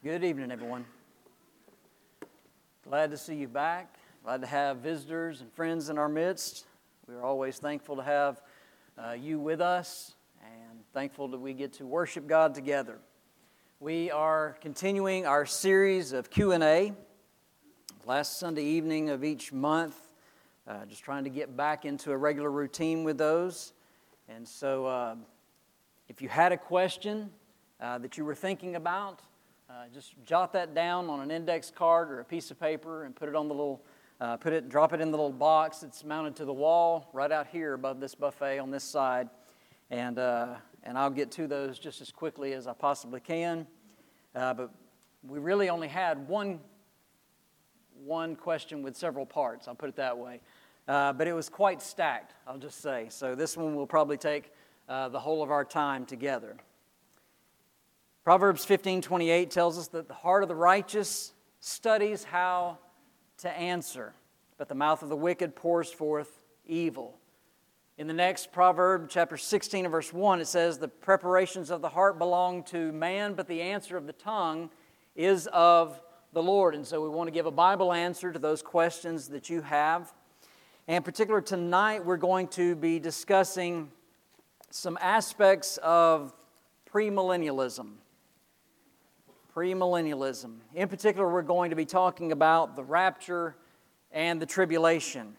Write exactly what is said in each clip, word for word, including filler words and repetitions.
Good evening, everyone. Glad to see you back. Glad to have visitors and friends in our midst. We are always thankful to have uh, you with us and thankful that we get to worship God together. We are continuing our series of Q and A. Last Sunday evening of each month, uh, just trying to get back into a regular routine with those. And so uh, if you had a question uh, that you were thinking about, Uh, just jot that down on an index card or a piece of paper and put it on the little, uh, put it, drop it in the little box that's mounted to the wall right out here above this buffet on this side, and uh, and I'll get to those just as quickly as I possibly can. Uh, but we really only had one one question with several parts. I'll put it that way, uh, but it was quite stacked. I'll just say so. This one will probably take uh, the whole of our time together. Proverbs fifteen twenty-eight tells us that the heart of the righteous studies how to answer, but the mouth of the wicked pours forth evil. In the next proverb, chapter sixteen and verse one, it says, the preparations of the heart belong to man, but the answer of the tongue is of the Lord. And so we want to give a Bible answer to those questions that you have. And in particular, tonight we're going to be discussing some aspects of premillennialism. Premillennialism. In particular, we're going to be talking about the rapture and the tribulation.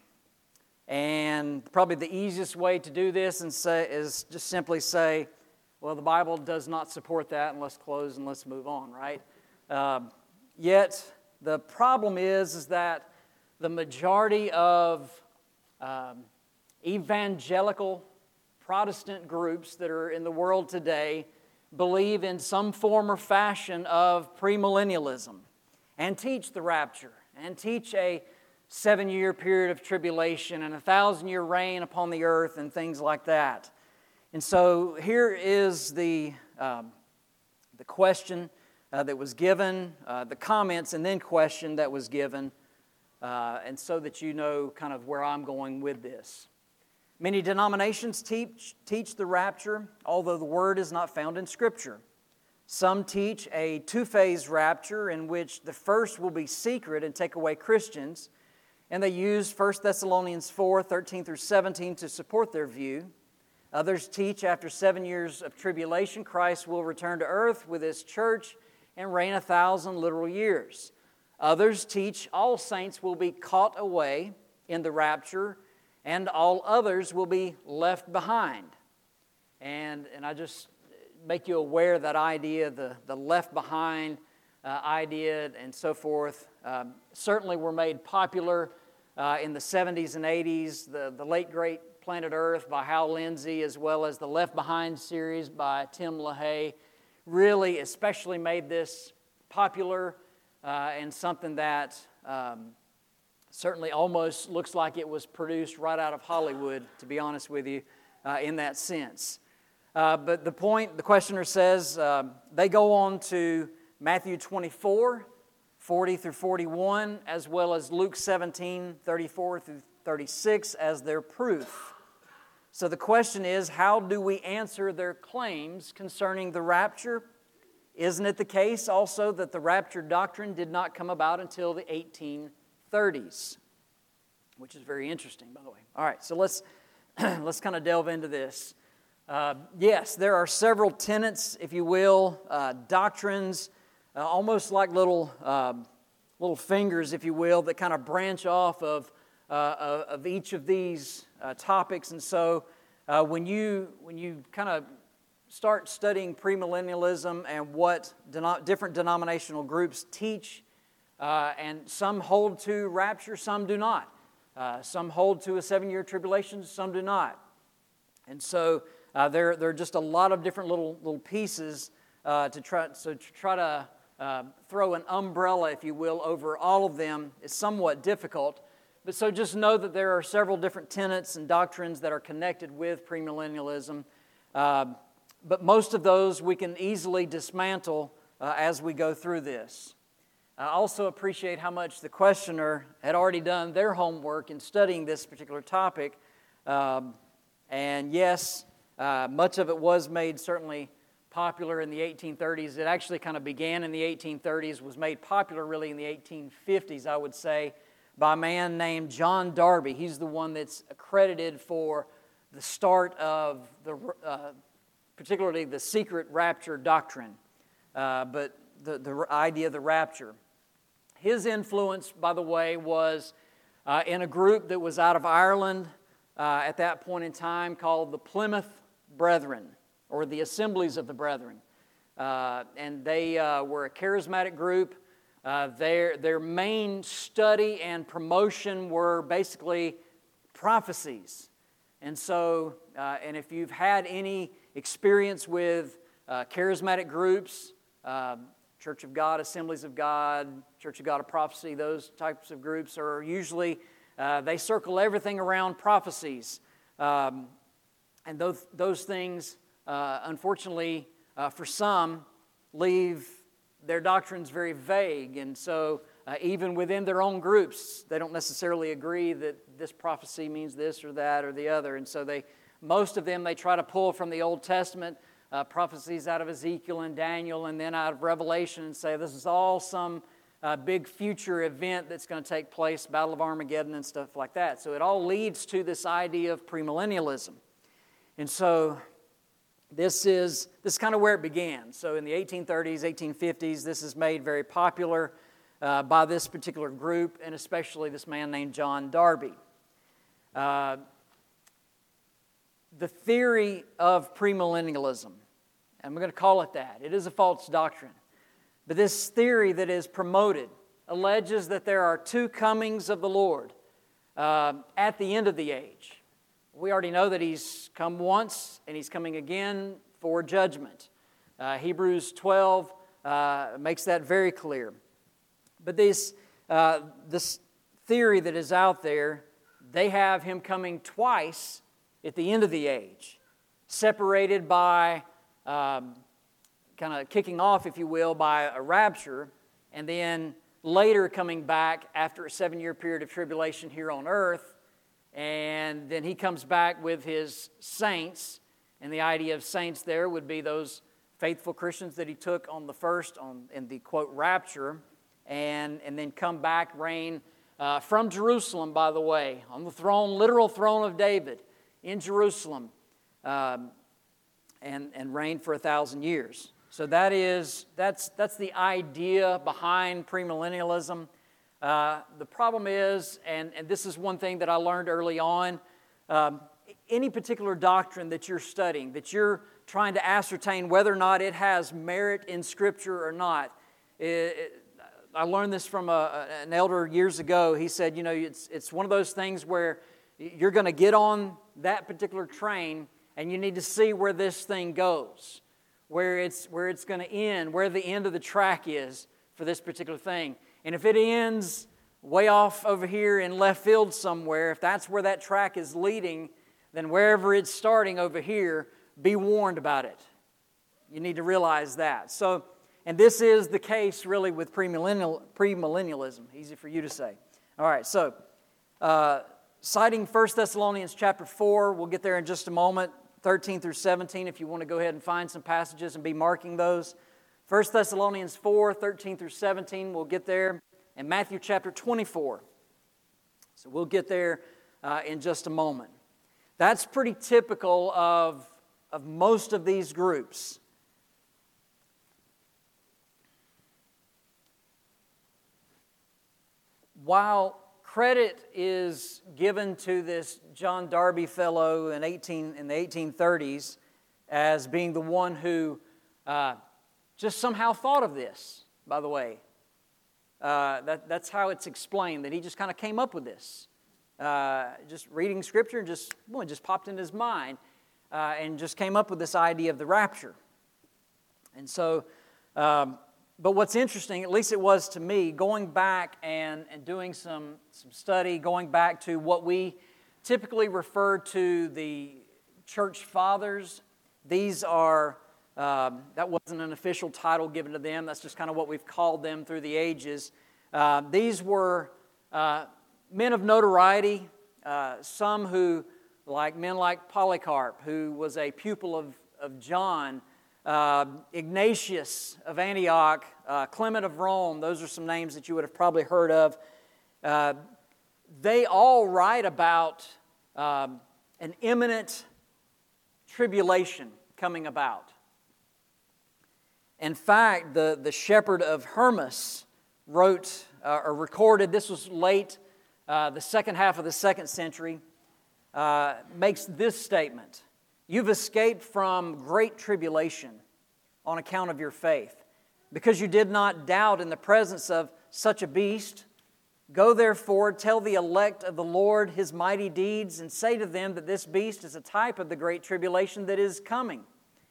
And probably the easiest way to do this and say is just simply say, well, the Bible does not support that, and let's close and let's move on, right? Uh, yet, the problem is, is that the majority of um, evangelical Protestant groups that are in the world today believe in some form or fashion of premillennialism and teach the rapture and teach a seven-year period of tribulation and a thousand-year reign upon the earth and things like that. And so here is the, um, the question uh, that was given, uh, the comments and then question that was given, uh, and so that you know kind of where I'm going with this. Many denominations teach, teach the rapture, although the word is not found in Scripture. Some teach a two-phase rapture in which the first will be secret and take away Christians, and they use First Thessalonians four, thirteen through seventeen to support their view. Others teach after seven years of tribulation, Christ will return to earth with His church and reign a thousand literal years. Others teach all saints will be caught away in the rapture, and all others will be left behind. And, and I just make you aware of that idea, the, the left behind uh, idea and so forth, um, certainly were made popular uh, in the seventies and eighties, the, the late great Planet Earth by Hal Lindsey, as well as the Left Behind series by Tim LaHaye, really especially made this popular uh, and something that um, certainly almost looks like it was produced right out of Hollywood, to be honest with you, uh, in that sense. Uh, but the point, the questioner says, uh, they go on to Matthew twenty-four, forty through forty-one, as well as Luke seventeen, thirty-four through thirty-six as their proof. So the question is, how do we answer their claims concerning the rapture? Isn't it the case also that the rapture doctrine did not come about until the eighteen thirties, which is very interesting, by the way. All right, so let's let's kind of delve into this. Uh, yes, there are several tenets, if you will, uh, doctrines, uh, almost like little uh, little fingers, if you will, that kind of branch off of uh, of each of these uh, topics. And so, uh, when you when you kind of start studying premillennialism and what deno- different denominational groups teach. Uh, and some hold to rapture, some do not. Uh, some hold to a seven-year tribulation, some do not. And so uh, there, there are just a lot of different little little pieces uh, to try so to try to uh, throw an umbrella, if you will, over all of them is somewhat difficult. But so just know that there are several different tenets and doctrines that are connected with premillennialism. Uh, but most of those we can easily dismantle uh, as we go through this. I also appreciate how much the questioner had already done their homework in studying this particular topic. Um, and yes, uh, much of it was made certainly popular in the eighteen thirties. It actually kind of began in the eighteen thirties, was made popular really in the eighteen fifties, I would say, by a man named John Darby. He's the one that's accredited for the start of the, uh, particularly the secret rapture doctrine, uh, but the, the idea of the rapture. His influence, by the way, was uh, in a group that was out of Ireland uh, at that point in time called the Plymouth Brethren, or the Assemblies of the Brethren. Uh, and they uh, were a charismatic group. Uh, their, their main study and promotion were basically prophecies. And so, uh, and if you've had any experience with uh, charismatic groups, uh, Church of God, Assemblies of God, Church of God of Prophecy, those types of groups are usually, uh, they circle everything around prophecies. Um, and those, those things, uh, unfortunately, uh, for some, leave their doctrines very vague. And so, uh, even within their own groups, they don't necessarily agree that this prophecy means this or that or the other. And so they, most of them, they try to pull from the Old Testament uh, prophecies out of Ezekiel and Daniel and then out of Revelation and say this is all some uh, big future event that's going to take place, Battle of Armageddon and stuff like that. So it all leads to this idea of premillennialism. And so this is, this is kind of where it began. So in the eighteen thirties, eighteen fifties, this is made very popular uh, by this particular group, and especially this man named John Darby. Uh, the theory of premillennialism, and we're going to call it that. It is a false doctrine. But this theory that is promoted alleges that there are two comings of the Lord uh, at the end of the age. We already know that He's come once and He's coming again for judgment. Uh, Hebrews twelve uh, makes that very clear. But this, uh, this theory that is out there, they have Him coming twice at the end of the age, separated by, um, kind of kicking off, if you will, by a rapture, and then later coming back after a seven-year period of tribulation here on earth. And then He comes back with His saints, and the idea of saints there would be those faithful Christians that He took on the first, on in the, quote, rapture, and, and then come back, reign uh, from Jerusalem, by the way, on the throne, literal throne of David in Jerusalem, um, and, and reign for a thousand years. So that is, that's, that's the idea behind premillennialism. Uh, the problem is, and, and this is one thing that I learned early on, um, any particular doctrine that you're studying, that you're trying to ascertain whether or not it has merit in Scripture or not. It, it, I learned this from a, an elder years ago. He said, you know, it's, it's one of those things where you're going to get on that particular train and you need to see where this thing goes, where it's, where it's going to end, where the end of the track is for this particular thing. And if it ends way off over here in left field somewhere, if that's where that track is leading, then wherever it's starting over here, be warned about it. You need to realize that. So, and this is the case really with premillennial, premillennialism. Easy for you to say. All right, so uh, citing First Thessalonians chapter four, we'll get there in just a moment, thirteen through seventeen, if you want to go ahead and find some passages and be marking those. First Thessalonians four, thirteen through seventeen, we'll get there. And Matthew chapter twenty-four. So we'll get there uh, in just a moment. That's pretty typical of, of most of these groups. While credit is given to this John Darby fellow in, eighteen, in the eighteen thirties as being the one who uh, just somehow thought of this, by the way. Uh, that, that's how it's explained, that he just kind of came up with this. Uh, just reading Scripture and just, well, it just popped in his mind uh, and just came up with this idea of the rapture. And so, um, but what's interesting, at least it was to me, going back and, and doing some, some study, going back to what we typically refer to the church fathers. These are, um, that wasn't an official title given to them. That's just kind of what we've called them through the ages. Uh, these were uh, men of notoriety, uh, some who, like men like Polycarp, who was a pupil of, of John, uh, Ignatius of Antioch, uh, Clement of Rome. Those are some names that you would have probably heard of. Uh, they all write about um, an imminent tribulation coming about. In fact, the, the shepherd of Hermas wrote uh, or recorded, this was late, uh, the second half of the second century, uh, makes this statement: "You've escaped from great tribulation on account of your faith, because you did not doubt in the presence of such a beast. Go therefore, tell the elect of the Lord His mighty deeds, and say to them that this beast is a type of the great tribulation that is coming.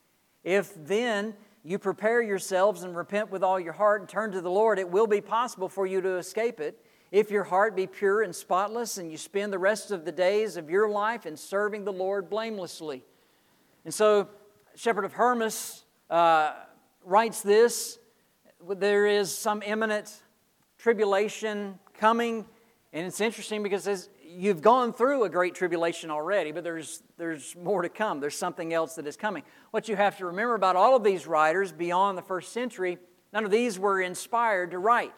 If then you prepare yourselves and repent with all your heart and turn to the Lord, it will be possible for you to escape it, if your heart be pure and spotless, and you spend the rest of the days of your life in serving the Lord blamelessly." And so, Shepherd of Hermas uh, writes this: there is some imminent tribulation coming, and it's interesting because it says, you've gone through a great tribulation already, but there's there's more to come. There's something else that is coming. What you have to remember about all of these writers beyond the first century, none of these were inspired to write.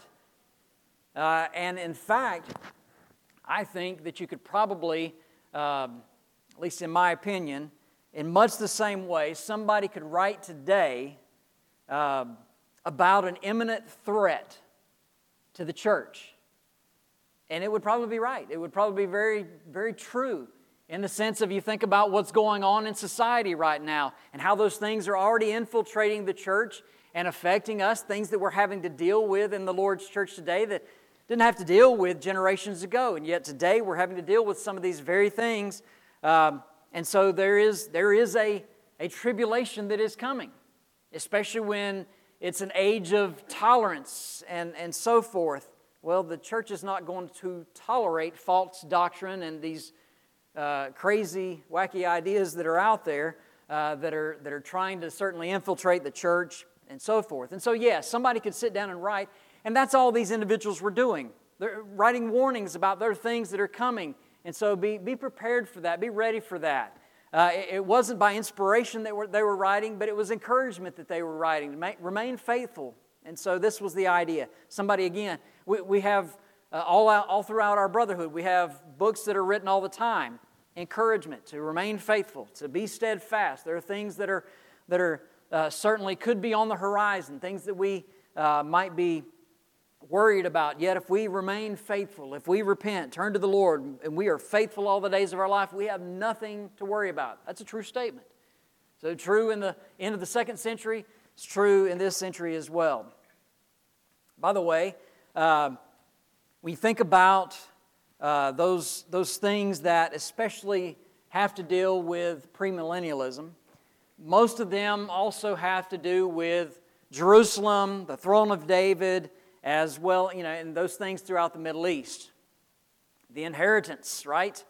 Uh, and in fact, I think that you could probably, um, at least in my opinion, in much the same way, somebody could write today uh, about an imminent threat to the church. And it would probably be right. It would probably be very, very true in the sense of, you think about what's going on in society right now and how those things are already infiltrating the church and affecting us, things that we're having to deal with in the Lord's church today that didn't have to deal with generations ago. And yet today we're having to deal with some of these very things. Um, and so there is, there is a, a tribulation that is coming, especially when it's an age of tolerance and, and so forth. Well, the church is not going to tolerate false doctrine and these uh, crazy, wacky ideas that are out there uh, that are that are trying to certainly infiltrate the church and so forth. And so, yes, somebody could sit down and write, and that's all these individuals were doing. They're writing warnings about their things that are coming. And so be, be prepared for that. Be ready for that. Uh, it, it wasn't by inspiration that were, they were writing, but it was encouragement that they were writing. To make, remain faithful. And so this was the idea. Somebody, again, we, we have uh, all, out, all throughout our brotherhood, we have books that are written all the time. Encouragement to remain faithful, to be steadfast. There are things that are that are uh, certainly could be on the horizon, things that we uh, might be worried about. Yet if we remain faithful, if we repent, turn to the Lord, and we are faithful all the days of our life, we have nothing to worry about. That's a true statement. So true in the end of the second century, it's true in this century as well. By the way, uh, when you think about uh, those, those things that especially have to deal with premillennialism, most of them also have to do with Jerusalem, the throne of David, as well, you know, and those things throughout the Middle East. The inheritance, right?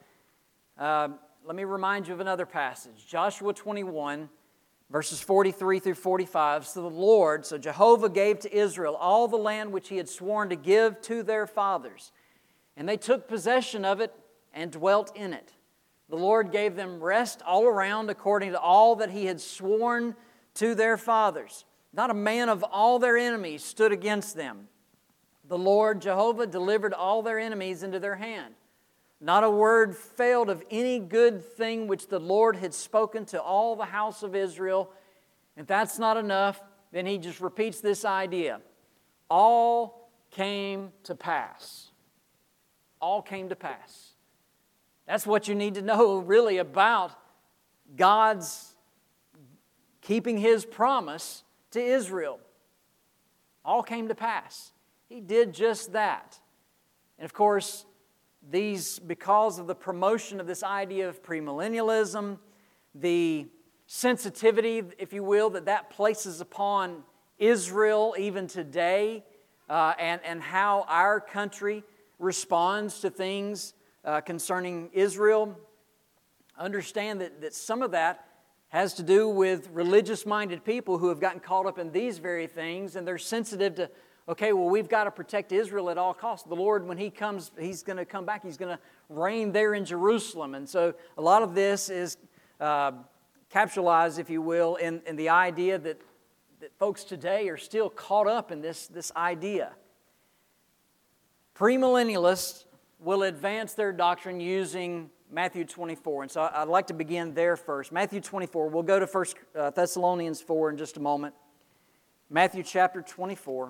Uh, let me remind you of another passage. Joshua twenty-one, verses forty-three through forty-five. So the Lord, so Jehovah gave to Israel all the land which He had sworn to give to their fathers. And they took possession of it and dwelt in it. The Lord gave them rest all around according to all that He had sworn to their fathers. Not a man of all their enemies stood against them. The Lord Jehovah delivered all their enemies into their hand. Not a word failed of any good thing which the Lord had spoken to all the house of Israel. If that's not enough, then He just repeats this idea. All came to pass. All came to pass. That's what you need to know really about God's keeping His promise to Israel. All came to pass. He did just that. And of course, these, because of the promotion of this idea of premillennialism, the sensitivity, if you will, that that places upon Israel even today, uh, and, and how our country responds to things uh, concerning Israel, understand that, that some of that has to do with religious-minded people who have gotten caught up in these very things, and they're sensitive to, okay, well, we've got to protect Israel at all costs. The Lord, when He comes, He's going to come back. He's going to reign there in Jerusalem. And so a lot of this is uh, capitalize, if you will, in, in the idea that, that folks today are still caught up in this, this idea. Premillennialists will advance their doctrine using Matthew twenty-four. And so I'd like to begin there first. Matthew twenty-four. We'll go to First Thessalonians four in just a moment. Matthew chapter twenty-four.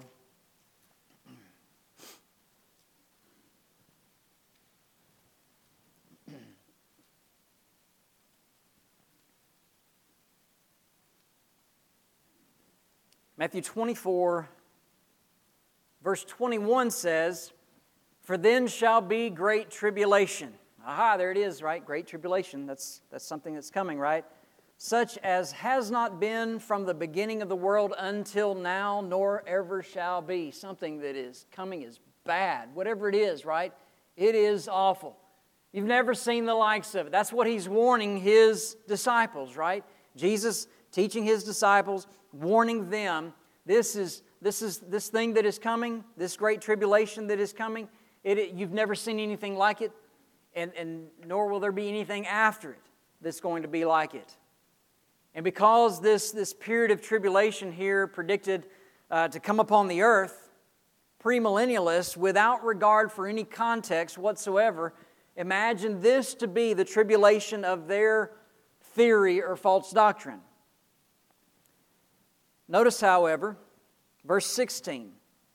Matthew twenty-four, verse twenty-one says, "For then shall be great tribulation." Aha, there it is, right? Great tribulation. That's, that's something that's coming, right? "Such as has not been from the beginning of the world until now, nor ever shall be." Something that is coming is bad. Whatever it is, right? It is awful. You've never seen the likes of it. That's what He's warning His disciples, right? Jesus teaching His disciples, warning them, this is this is this thing that is coming, this great tribulation that is coming. It, it, you've never seen anything like it, and, and nor will there be anything after it that's going to be like it. And because this, this period of tribulation here predicted uh, to come upon the earth, premillennialists, without regard for any context whatsoever, imagine this to be the tribulation of their theory or false doctrine. Notice, however, verse sixteen.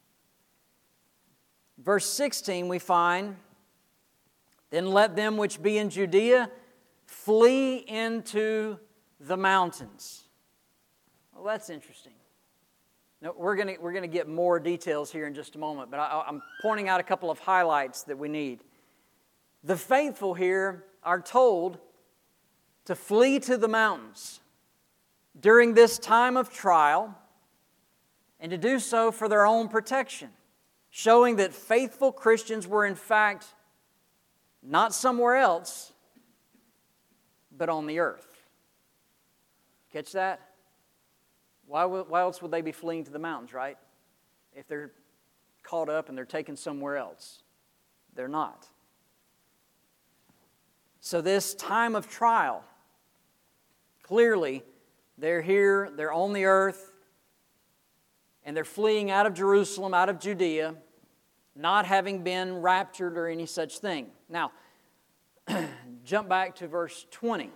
Verse sixteen we find, "Then let them which be in Judea flee into the mountains." Well, that's interesting. Now, we're going to we're going to get more details here in just a moment, but I, I'm pointing out a couple of highlights that we need. The faithful here are told to flee to the mountains during this time of trial, and to do so for their own protection, showing that faithful Christians were in fact not somewhere else, but on the earth. Catch that? Why, why else would they be fleeing to the mountains, right? If they're caught up and they're taken somewhere else. They're not. So this time of trial, clearly, they're here, they're on the earth, and they're fleeing out of Jerusalem, out of Judea, not having been raptured or any such thing. Now, jump back to verse twenty.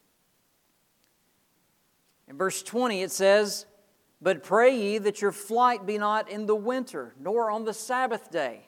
In verse twenty it says, "But pray ye that your flight be not in the winter, nor on the Sabbath day."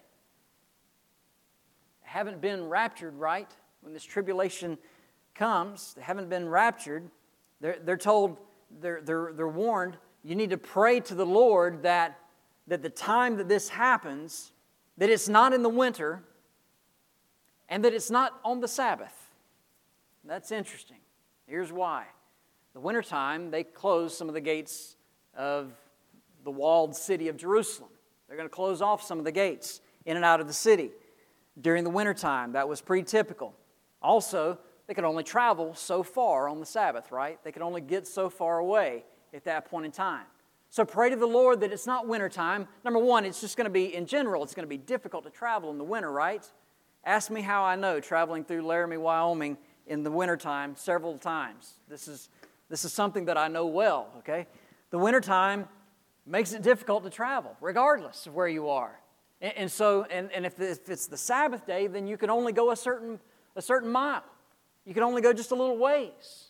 They haven't been raptured, right? When this tribulation comes, they haven't been raptured. They're, they're told, they're, they're, they're warned, you need to pray to the Lord that, that the time that this happens, that it's not in the winter, and that it's not on the Sabbath. That's interesting. Here's why. The wintertime, they close some of the gates of the walled city of Jerusalem. They're going to close off some of the gates in and out of the city during the wintertime. That was pretty typical. Also, they could only travel so far on the Sabbath, right? They could only get so far away at that point in time. So pray to the Lord that it's not wintertime. Number one, it's just going to be, in general, it's going to be difficult to travel in the winter, right? Ask me how I know, traveling through Laramie, Wyoming in the wintertime several times. This is, this is something that I know well, okay? The wintertime makes it difficult to travel, regardless of where you are. And, and so, and, and if, if it's the Sabbath day, then you can only go a certain, a certain mile. You can only go just a little ways.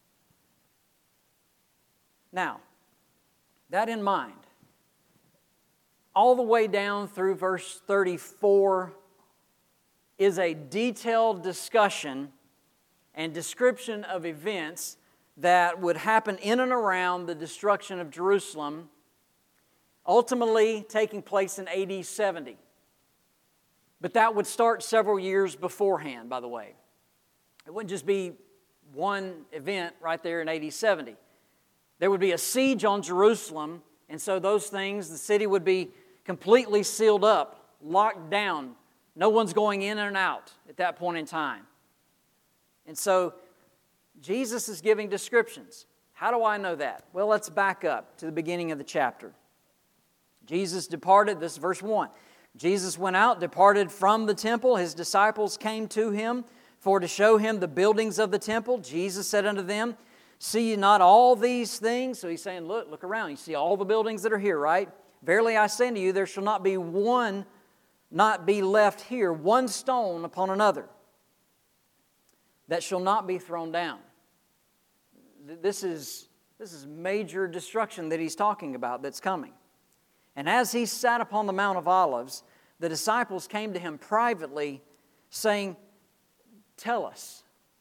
Now, that in mind, all the way down through verse thirty-four is a detailed discussion and description of events that would happen in and around the destruction of Jerusalem, ultimately taking place in A D seventy. But that would start several years beforehand, by the way. It wouldn't just be one event right there in A D seventy. There would be a siege on Jerusalem, and so those things, the city would be completely sealed up, locked down. No one's going in and out at that point in time. And so Jesus is giving descriptions. How do I know that? Well, let's back up to the beginning of the chapter. Jesus departed, this is verse one. Jesus went out, departed from the temple. His disciples came to him for to show him the buildings of the temple. Jesus said unto them, See ye not all these things? So he's saying, look, look around. You see all the buildings that are here, right? Verily I say unto you, there shall not be one, not be left here, one stone upon another, that shall not be thrown down. This is, this is major destruction that he's talking about that's coming. And as he sat upon the Mount of Olives, the disciples came to him privately, saying, tell us,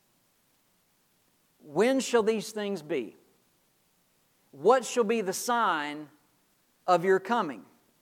when shall these things be? What shall be the sign of your coming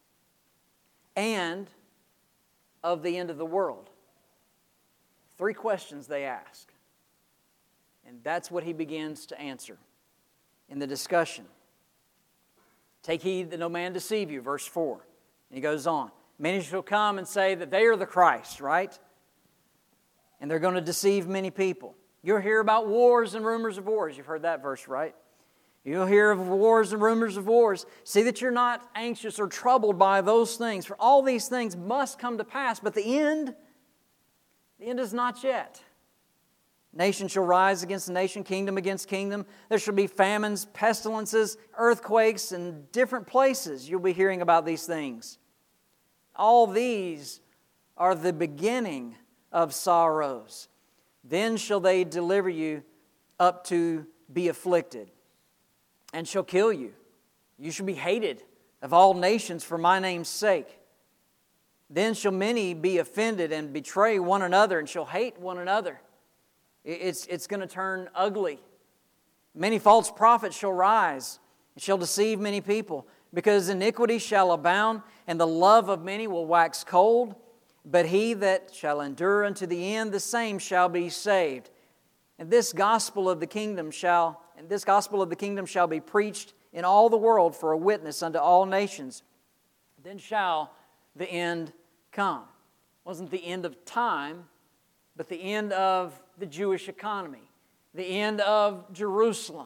and of the end of the world? Three questions they ask. And that's what he begins to answer in the discussion. Take heed that no man deceive you, verse four. And he goes on. Many shall come and say that they are the Christ, right? And they're going to deceive many people. You'll hear about wars and rumors of wars. You've heard that verse, right? You'll hear of wars and rumors of wars. See that you're not anxious or troubled by those things, for all these things must come to pass, but the end, the end is not yet. Nation shall rise against nation, kingdom against kingdom. There shall be famines, pestilences, earthquakes in different places. You'll be hearing about these things. All these are the beginning of sorrows. Then shall they deliver you up to be afflicted, and shall kill you. You shall be hated of all nations for my name's sake. Then shall many be offended and betray one another, and shall hate one another. It's, it's going to turn ugly. Many false prophets shall rise and shall deceive many people, because iniquity shall abound, and the love of many will wax cold. But he that shall endure unto the end, the same shall be saved. And this gospel of the kingdom shall, and this gospel of the kingdom shall be preached in all the world for a witness unto all nations. Then shall the end come. It wasn't the end of time, but the end of the Jewish economy, the end of Jerusalem.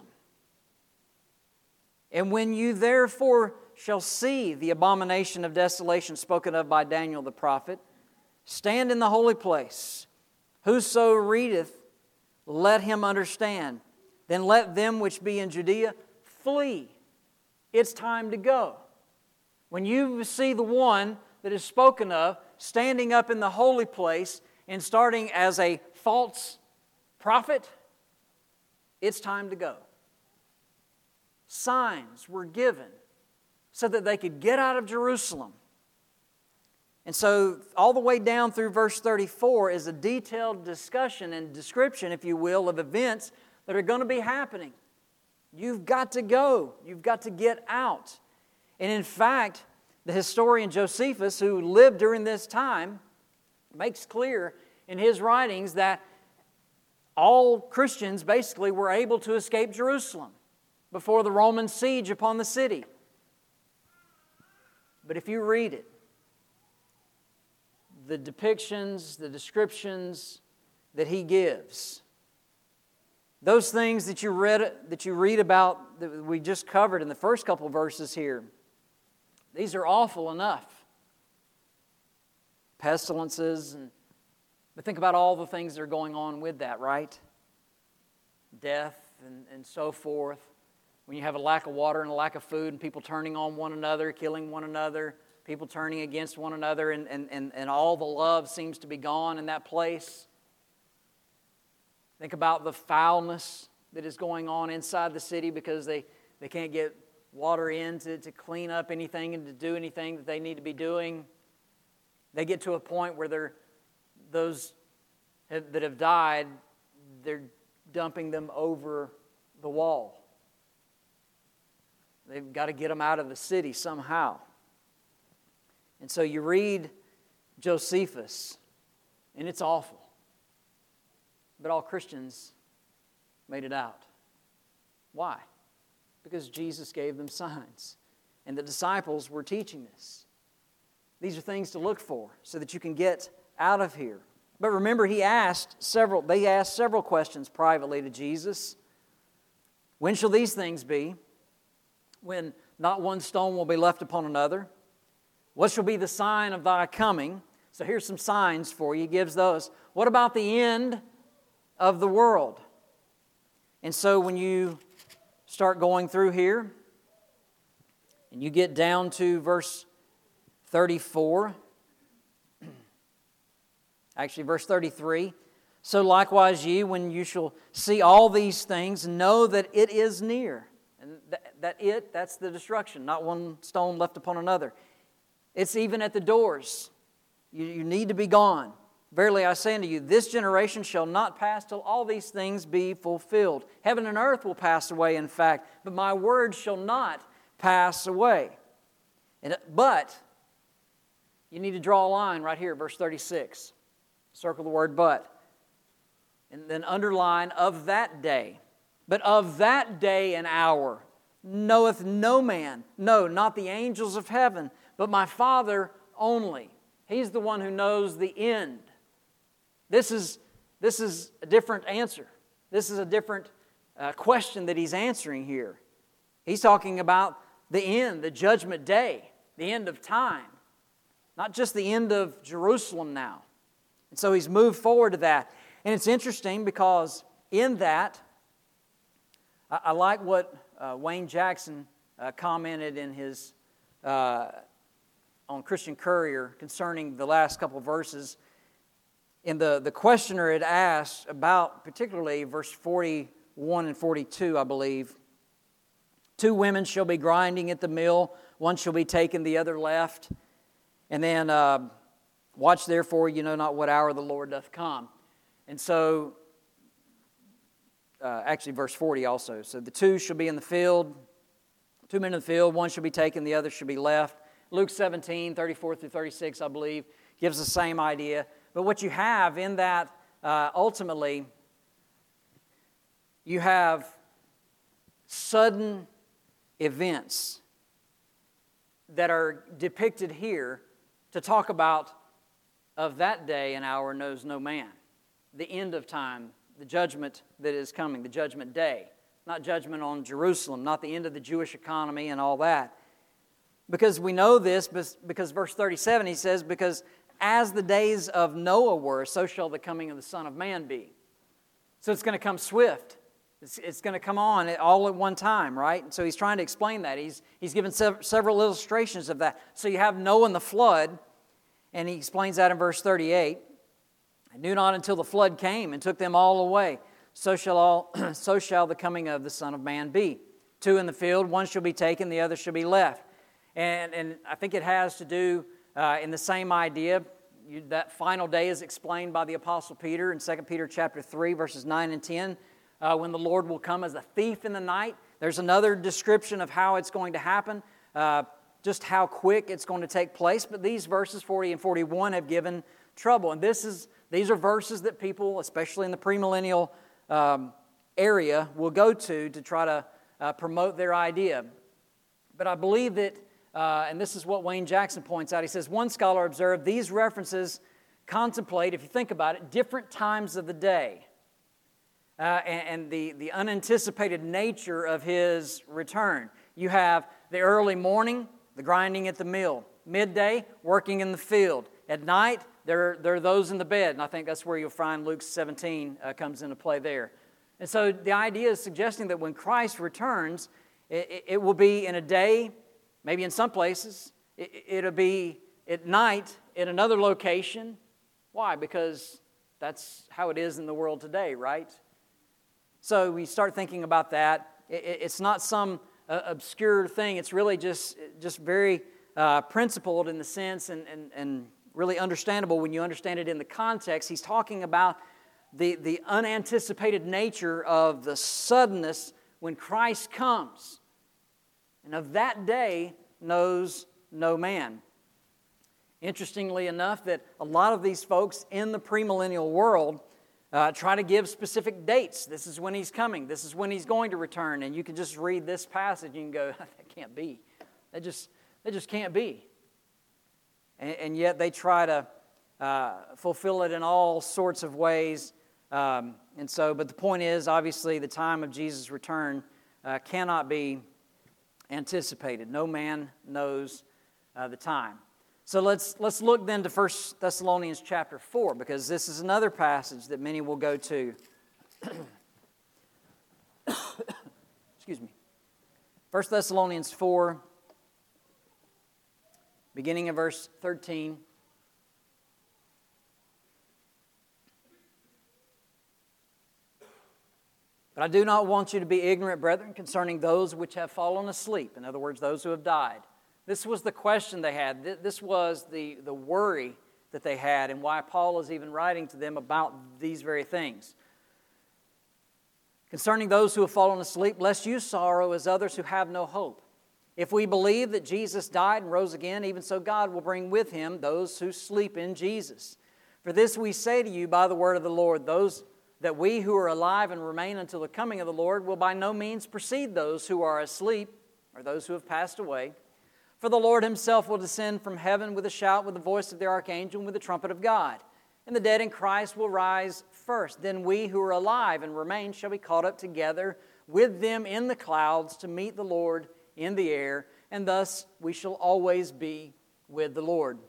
And when you therefore shall see the abomination of desolation spoken of by Daniel the prophet, stand in the holy place. Whoso readeth, let him understand. Then let them which be in Judea flee. It's time to go. When you see the one that is spoken of standing up in the holy place and starting as a false prophet, it's time to go. Signs were given so that they could get out of Jerusalem. And so all the way down through verse thirty-four is a detailed discussion and description, if you will, of events that are going to be happening. You've got to go. You've got to get out. And in fact, the historian Josephus, who lived during this time, makes clear in his writings that all Christians basically were able to escape Jerusalem before the Roman siege upon the city. But if you read it, the depictions, the descriptions that he gives, those things that you read that you read about that we just covered in the first couple verses here, these are awful enough. Pestilences, and but think about all the things that are going on with that, right? Death and, and so forth. When you have a lack of water and a lack of food, and people turning on one another, killing one another, people turning against one another, and, and, and, and all the love seems to be gone in that place. Think about the foulness that is going on inside the city because they, they can't get water in to, to clean up anything and to do anything that they need to be doing. They get to a point where they're, those have, that have died, they're dumping them over the wall. They've got to get them out of the city somehow. And so you read Josephus, and it's awful. But all Christians made it out. Why? Because Jesus gave them signs. And the disciples were teaching this. These are things to look for so that you can get out of here. But remember, he asked several, they asked several questions privately to Jesus. When shall these things be? When not one stone will be left upon another? What shall be the sign of thy coming? So here's some signs for you. He gives those. What about the end of the world? And so when you start going through here, and you get down to verse thirty-four, actually verse thirty-three, so likewise ye, when you shall see all these things, know that it is near. And that, that it, that's the destruction, not one stone left upon another. It's even at the doors. You, you need to be gone. Verily I say unto you, this generation shall not pass till all these things be fulfilled. Heaven and earth will pass away, in fact, but my word shall not pass away. And, but, you need to draw a line right here, verse thirty-six. Circle the word but. And then underline, of that day. But of that day and hour knoweth no man, no, not the angels of heaven, but my Father only. He's the one who knows the end. This is, this is a different answer. This is a different uh, question that he's answering here. He's talking about the end, the judgment day, the end of time. Not just the end of Jerusalem now. And so he's moved forward to that. And it's interesting because in that, I, I like what uh, Wayne Jackson uh, commented in his uh, on Christian Courier concerning the last couple of verses. In the, the questioner had asked about particularly verse forty-one and forty-two, I believe. Two women shall be grinding at the mill, one shall be taken, the other left. And then, uh, watch therefore, you know not what hour the Lord doth come. And so, uh, actually verse forty also. So the two shall be in the field, two men in the field, one shall be taken, the other shall be left. Luke seventeen, thirty-four through thirty-six, I believe, gives the same idea. But what you have in that, uh, ultimately, you have sudden events that are depicted here to talk about of that day and hour knows no man. The end of time, the judgment that is coming, the judgment day. Not judgment on Jerusalem, not the end of the Jewish economy and all that. Because we know this, because verse thirty-seven, he says, because as the days of Noah were, so shall the coming of the Son of Man be. So it's going to come swift. It's, it's going to come on all at one time, right? And so he's trying to explain that. He's, he's given sev- several illustrations of that. So you have Noah and the flood, and he explains that in verse thirty-eight. I knew not until the flood came and took them all away. So shall all, so shall the coming of the Son of Man be. Two in the field, one shall be taken, the other shall be left. And, and I think it has to do uh, in the same idea. You, that final day is explained by the Apostle Peter in Second Peter chapter three, verses nine and ten. Uh, when the Lord will come as a thief in the night. There's another description of how it's going to happen, uh, just how quick it's going to take place. But these verses forty and forty-one have given trouble. And this is these are verses that people, especially in the premillennial um, area, will go to to try to uh, promote their idea. But I believe that, uh, and this is what Wayne Jackson points out, he says, one scholar observed these references contemplate, if you think about it, different times of the day. Uh, and and the, the unanticipated nature of his return. You have the early morning, the grinding at the mill. Midday, working in the field. At night, there, there are those in the bed. And I think that's where you'll find Luke seventeen uh, comes into play there. And so the idea is suggesting that when Christ returns, it, it will be in a day, maybe in some places. It, it'll be at night in another location. Why? Because that's how it is in the world today, right? So we start thinking about that. It's not some uh, obscure thing. It's really just, just very uh, principled in the sense and, and, and really understandable when you understand it in the context. He's talking about the, the unanticipated nature of the suddenness when Christ comes. And of that day knows no man. Interestingly enough, that a lot of these folks in the premillennial world Uh, try to give specific dates. This is when he's coming. This is when he's going to return. And you can just read this passage and you can go, that can't be. That just, that just can't be. And, and yet they try to uh, fulfill it in all sorts of ways. Um, and so, but the point is, obviously, the time of Jesus' return uh, cannot be anticipated. No man knows uh, the time. So let's let's look then to First Thessalonians chapter four, because this is another passage that many will go to. excuse me, First Thessalonians four, beginning of verse thirteen. But I do not want you to be ignorant, brethren, concerning those which have fallen asleep. In other words, those who have died. This was the question they had. This was the, the worry that they had, and why Paul is even writing to them about these very things. Concerning those who have fallen asleep, lest you sorrow as others who have no hope. If we believe that Jesus died and rose again, even so God will bring with Him those who sleep in Jesus. For this we say to you by the word of the Lord, those that we who are alive and remain until the coming of the Lord will by no means precede those who are asleep, or those who have passed away. For the Lord Himself will descend from heaven with a shout, with the voice of the archangel, and with the trumpet of God. And the dead in Christ will rise first. Then we who are alive and remain shall be caught up together with them in the clouds to meet the Lord in the air, and thus we shall always be with the Lord.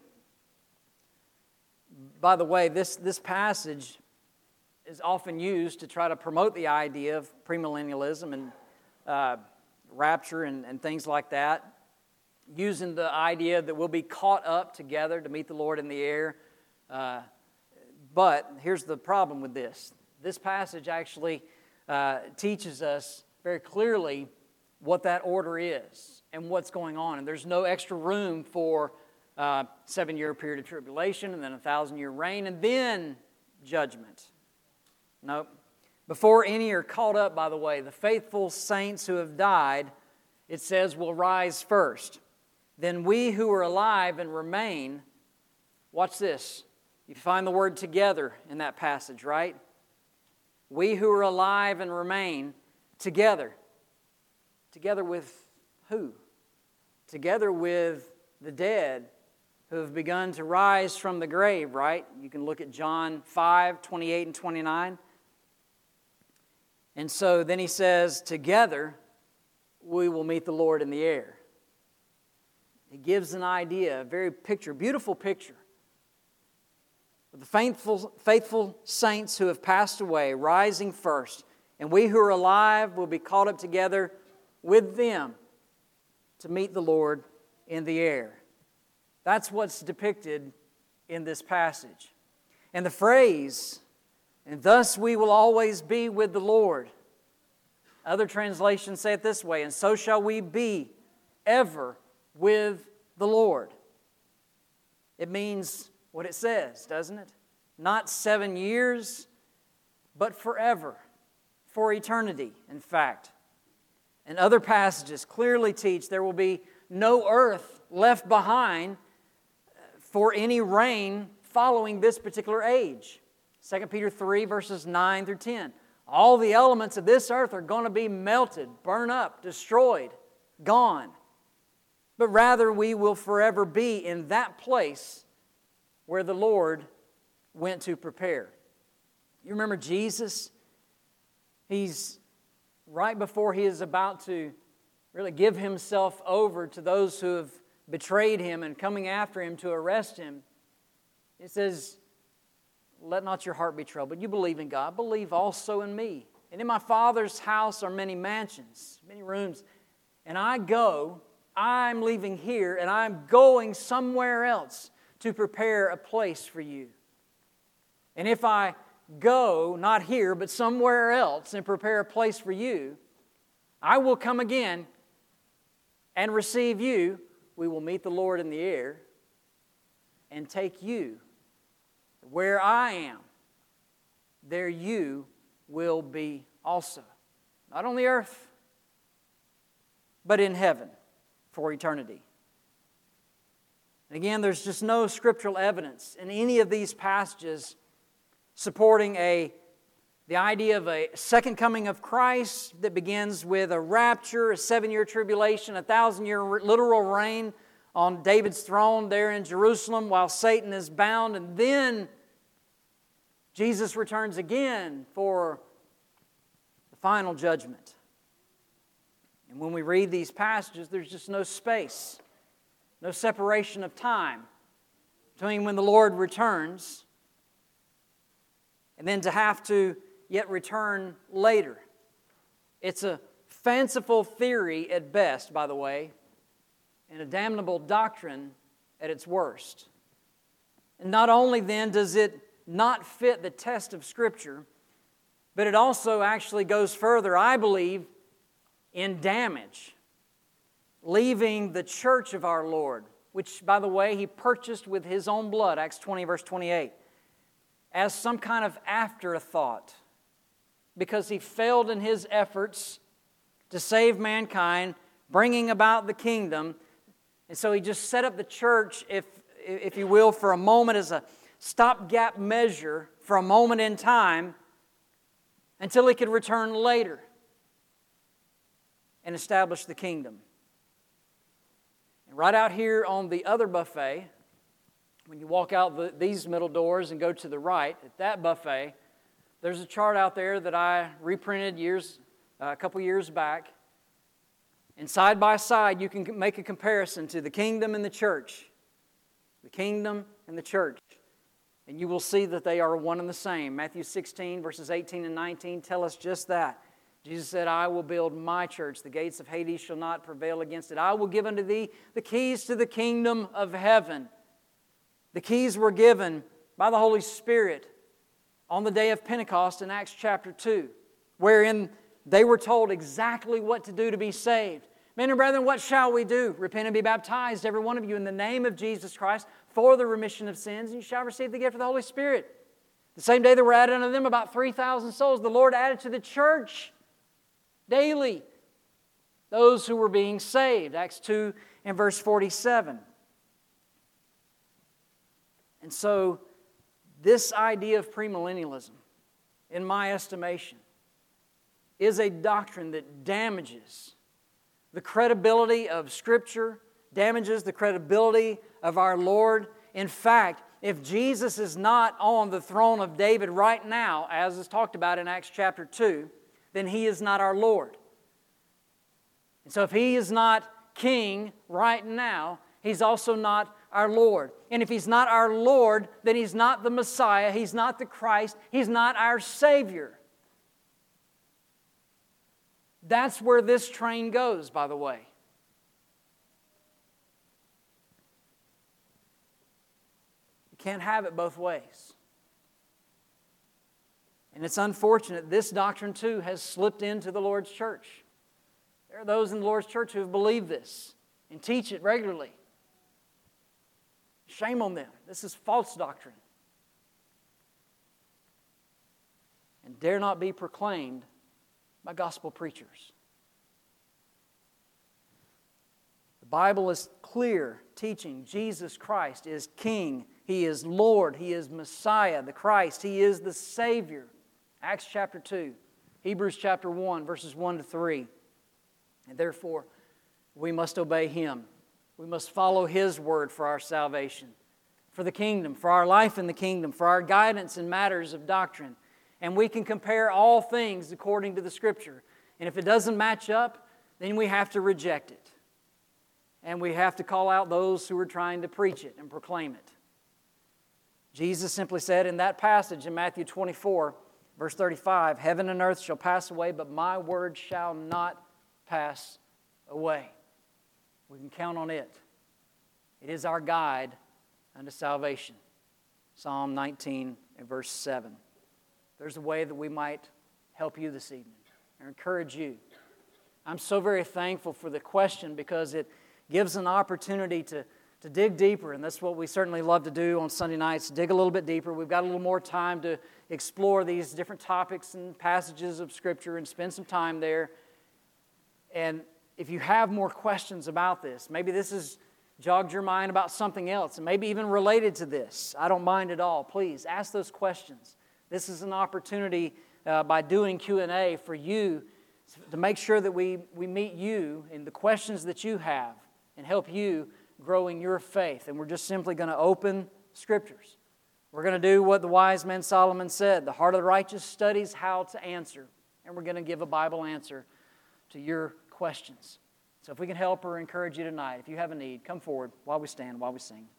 By the way, this, this passage is often used to try to promote the idea of premillennialism and uh, rapture and, and things like that, using the idea that we'll be caught up together to meet the Lord in the air. Uh, but here's the problem with this. This passage actually uh, teaches us very clearly what that order is and what's going on. And there's no extra room for uh, seven-year period of tribulation and then a thousand-year reign and then judgment. No. Before any are caught up, by the way, the faithful saints who have died, it says, will rise first. Then we who are alive and remain, watch this. You find the word together in that passage, right? We who are alive and remain together. Together with who? Together with the dead who have begun to rise from the grave, right? You can look at John five, twenty-eight and twenty-nine. And so then he says, together we will meet the Lord in the air. He gives an idea, a very picture, beautiful picture. The faithful, faithful saints who have passed away, rising first, and we who are alive will be caught up together with them to meet the Lord in the air. That's what's depicted in this passage. And the phrase, and thus we will always be with the Lord. Other translations say it this way, and so shall we be ever with the Lord. It means what it says, doesn't it? Not seven years, but forever, for eternity, in fact. And other passages clearly teach there will be no earth left behind for any reign following this particular age. Second Peter three, verses nine through ten. All the elements of this earth are going to be melted, burned up, destroyed, gone. But rather we will forever be in that place where the Lord went to prepare. You remember Jesus? He's right before He is about to really give Himself over to those who have betrayed Him and coming after Him to arrest Him. It says, let not your heart be troubled. You believe in God, believe also in me. And in my Father's house are many mansions, many rooms. And I go, I'm leaving here, and I'm going somewhere else to prepare a place for you. And if I go, not here, but somewhere else, and prepare a place for you, I will come again and receive you. We will meet the Lord in the air and take you where I am. There you will be also. Not on the earth, but in heaven for eternity. And again, there's just no scriptural evidence in any of these passages supporting a the idea of a second coming of Christ that begins with a rapture, a seven-year tribulation, a thousand-year literal reign on David's throne there in Jerusalem while Satan is bound, and then Jesus returns again for the final judgment. And when we read these passages, there's just no space, no separation of time between when the Lord returns and then to have to yet return later. It's a fanciful theory at best, by the way, and a damnable doctrine at its worst. And not only then does it not fit the test of Scripture, but it also actually goes further, I believe, in damage, leaving the church of our Lord, which, by the way, He purchased with His own blood, Acts twenty, verse twenty-eight, as some kind of afterthought, because He failed in His efforts to save mankind, bringing about the kingdom. And so He just set up the church, if, if you will, for a moment as a stopgap measure for a moment in time until He could return later and establish the kingdom. And right out here on the other buffet, when you walk out the, these middle doors and go to the right, at that buffet, there's a chart out there that I reprinted years, uh, a couple years back. And side by side, you can make a comparison to the kingdom and the church. The kingdom and the church. And you will see that they are one and the same. Matthew sixteen, verses eighteen and nineteen tell us just that. Jesus said, I will build my church. The gates of Hades shall not prevail against it. I will give unto thee the keys to the kingdom of heaven. The keys were given by the Holy Spirit on the day of Pentecost in Acts chapter two, wherein they were told exactly what to do to be saved. Men and brethren, what shall we do? Repent and be baptized, every one of you, in the name of Jesus Christ for the remission of sins, and you shall receive the gift of the Holy Spirit. The same day there were added unto them about three thousand souls. The Lord added to the church daily those who were being saved. Acts two and verse forty-seven. And so, this idea of premillennialism, in my estimation, is a doctrine that damages the credibility of Scripture, damages the credibility of our Lord. In fact, if Jesus is not on the throne of David right now, as is talked about in Acts chapter two, then He is not our Lord. And so if He is not King right now, He's also not our Lord. And if He's not our Lord, then He's not the Messiah, He's not the Christ, He's not our Savior. That's where this train goes, by the way. You can't have it both ways. And it's unfortunate, this doctrine too has slipped into the Lord's church. There are those in the Lord's church who have believed this and teach it regularly. Shame on them. This is false doctrine. And dare not be proclaimed by gospel preachers. The Bible is clear, teaching Jesus Christ is King. He is Lord. He is Messiah, the Christ. He is the Savior. Acts chapter two, Hebrews chapter one, verses one to three. And therefore, we must obey Him. We must follow His word for our salvation, for the kingdom, for our life in the kingdom, for our guidance in matters of doctrine. And we can compare all things according to the Scripture. And if it doesn't match up, then we have to reject it. And we have to call out those who are trying to preach it and proclaim it. Jesus simply said in that passage in Matthew twenty-four, verse thirty-five, heaven and earth shall pass away, but my word shall not pass away. We can count on it. It is our guide unto salvation. Psalm nineteen and verse seven. There's a way that we might help you this evening or encourage you. I'm so very thankful for the question because it gives an opportunity to, to dig deeper, and that's what we certainly love to do on Sunday nights, dig a little bit deeper. We've got a little more time to explore these different topics and passages of Scripture and spend some time there. And if you have more questions about this, maybe this has jogged your mind about something else, and maybe even related to this, I don't mind at all. Please, ask those questions. This is an opportunity uh, by doing Q and A for you to make sure that we, we meet you in the questions that you have and help you grow in your faith. And we're just simply going to open Scriptures. We're going to do what the wise man Solomon said, the heart of the righteous studies how to answer. And we're going to give a Bible answer to your questions. So if we can help or encourage you tonight, if you have a need, come forward while we stand, while we sing.